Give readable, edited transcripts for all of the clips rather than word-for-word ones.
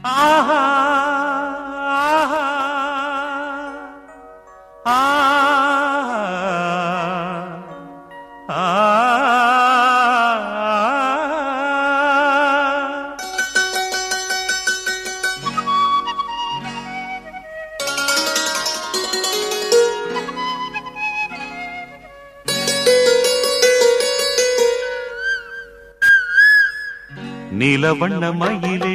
ஆஹா நீலவண்ண மயிலே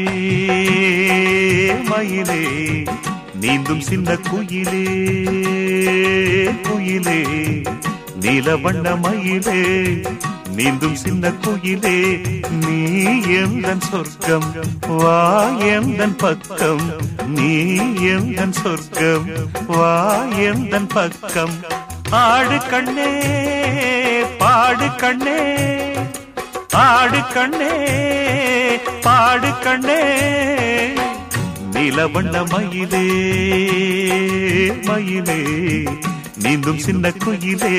மயிலே நீந்தும் சின்ன குயிலே குயிலே நீலவண்ண மயிலே நீந்தும் சின்ன குயிலே நீ எந்தன் சொர்க்கம் வா எந்தன் பக்கம் நீ எந்தன் சொர்க்கம் வா எந்தன் பக்கம் ஆடு கண்ணே பாடு கண்ணே ஆடு கண்ணே பாடு கண்ணே நீலவண்ண மயிலே மயிலே நீந்தும் சின்ன குயிலே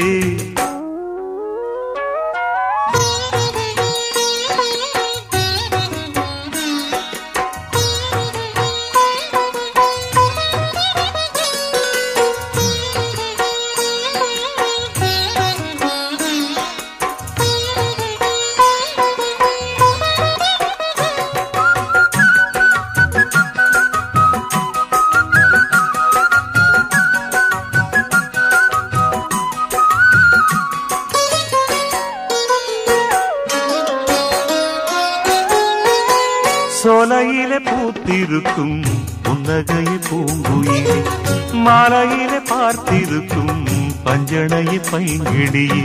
சோலையிலே பூத்திருக்கும் புன்னகையை பூங்குயிலே மாலையிலே பார்த்திருக்கும் பஞ்சனையை பைங்கிடியே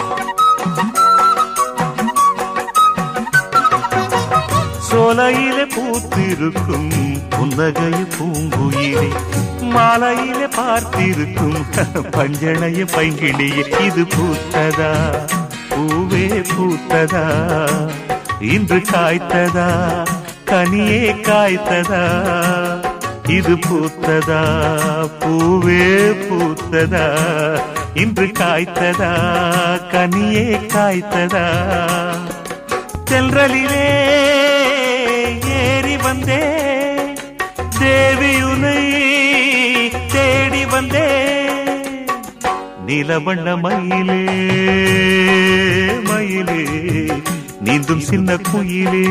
சோலையிலே பூத்திருக்கும் புன்னகையை பூங்குயிலே மாலையிலே பார்த்திருக்கும் பஞ்சனையை பைங்கிடியே இது பூத்ததா பூவே பூத்ததா இன்று காய்த்ததா கனியே காய்த்ததா இது பூத்ததா பூவே பூத்ததா இன்று காய்த்ததா கனியே காய்த்ததா தென்றலிலே ஏறி வந்தே தேவியுனை தேடி வந்தே நீலவண்ண மயிலே மயிலே நீந்தும் சின்ன குயிலே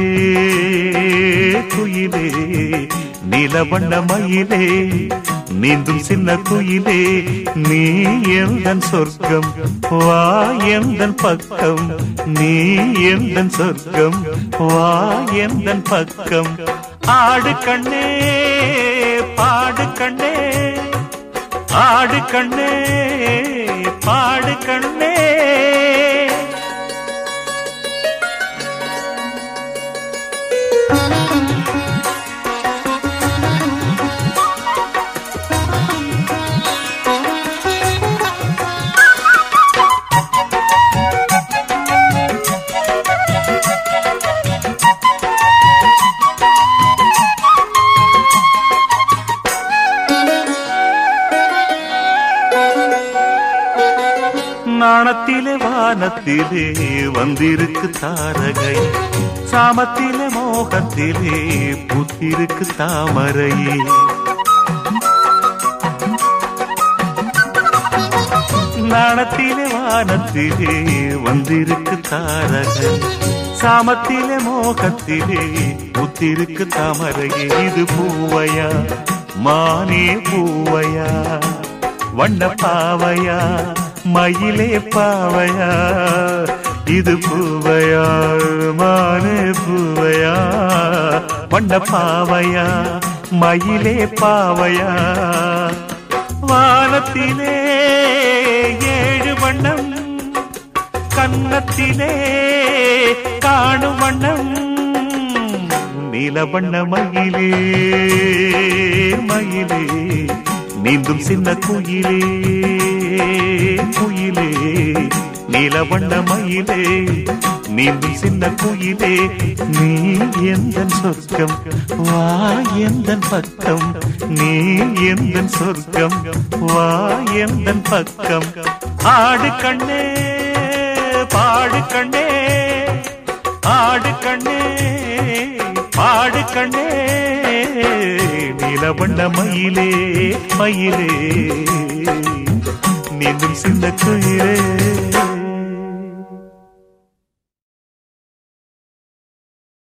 குயிலே நீலவண்ண மயிலே நீந்தும் சின்ன குயிலே நீ எந்தன் சொர்க்கம் வா எந்தன் பக்கம் நீ எந்தன் சொர்க்கம் வா எந்தன் பக்கம் ஆடு கண்ணே பாடு கண்ணே ஆடு கண்ணே பாடு கண்ணே நாணத்திலே வானத்திலே வந்திருக்கு தாரகை சாமத்திலே மோகத்திலே புத்திருக்கு தாமரை நாணத்திலே வானத்திலே வந்திருக்கு தாரகை சாமத்திலே மோகத்திலே புத்திருக்கு தாமரையே இது பூவையா மானே பூவையா வண்ண பாவையா மயிலே பாவையா இது பூவையா மானே பூவையா வண்ண பாவையா மயிலே பாவையா வானத்திலே ஏழு வண்ணம் கன்னத்திலே காணும் வண்ணம் நீலவண்ண மயிலே மயிலே நீந்தும் சின்ன குயிலே குயிலே நீலவண்ண மயிலே நீந்தும் சின்ன குயிலே நீ எந்தன் சொர்க்கம் வா எந்தன் பக்கம் நீ எந்தன் சொர்க்கம் வா எந்தன் பக்கம் ஆடு கண்ணே பாடு கண்ணே ஆடு கண்ணே பாடு கண்ணே நீலவண்ண மயிலே மயிலே நீந்தும் சின்ன குயிலே